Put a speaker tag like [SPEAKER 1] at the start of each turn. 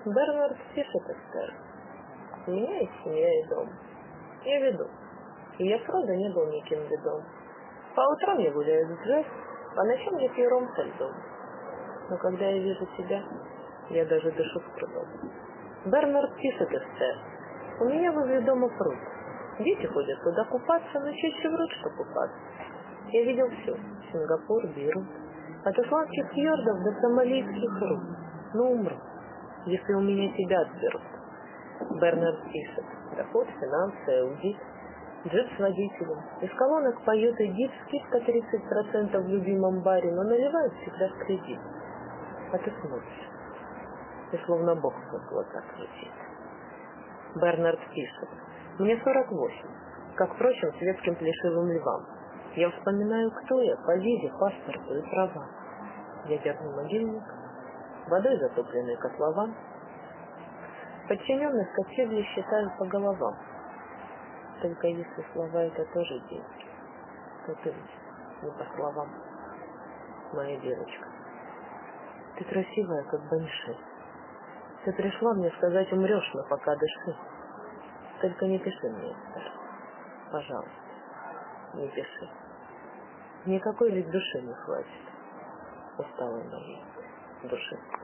[SPEAKER 1] Бернард пишет, Эстер. У меня есть семья и дом. Я веду. И я правда не был никем ведом. По утрам я гуляю с Джесс, по ночам я пью ром со льдом. Но когда я вижу тебя, я даже дышу с трудом. Бернард пишет, Эстер. У меня возле дома пруд. Дети ходят туда купаться, но чаще врут, что купаться. Я видел все. Сингапур, Бейрут. От исландских фьордов до сомалийских рук. Но умру, если у меня тебя отберут. Бернард пишет. Доход, финансы, аудит. Джип с водителем. Из колонок поет Эдит, скидка 30% в любимом баре, но наливают всегда в кредит. А ты смотришь. И словно Бог в твоих глазах кричит. Бернард пишет. Мне 48. Как, впрочем, светским плешивым львам. Я вспоминаю, кто я, по визе, паспорту и правам. Ядерный могильник, водой затопленный котлован. Подчиненных кочевли считаю по головам. Только если слова это тоже деньги, то ты не по словам, моя девочка. Ты красивая, как баньши. Ты пришла мне сказать, умрешь, но пока дыши. Только не пиши мне, Эстер. Пожалуйста, не пиши. Никакой ведь души не хватит. Усталой моей души.